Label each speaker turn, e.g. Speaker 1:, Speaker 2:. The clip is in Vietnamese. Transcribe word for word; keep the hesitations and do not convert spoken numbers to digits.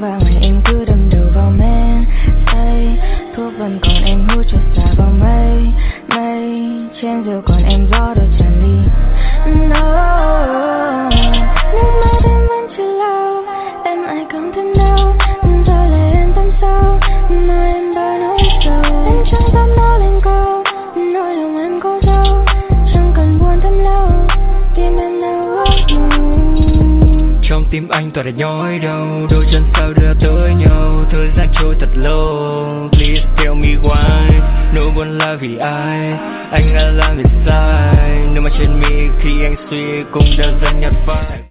Speaker 1: và ngày em cứ đâm đầu vào men say, thuốc vẫn còn em hút cho xa vào mây mây, trên giờ còn em gió đôi tràn ly. No, nước mắt em vẫn chưa lau, em ai càng thêm đau, giờ lại em tâm sao, mà em đã nói sâu. Anh chẳng dám nói lên câu, nói lòng em có đau, chẳng cần buồn thêm lâu, tim em đau ước mơ.
Speaker 2: Trong tim anh toàn là nhói đau, đôi chân sao đưa tới nhau, thời gian trôi thật lâu. Please tell me why, nỗi buồn là vì ai, anh đã làm việc sai, nước mắt trên mi khi anh suy cũng đã dần nhạt phai.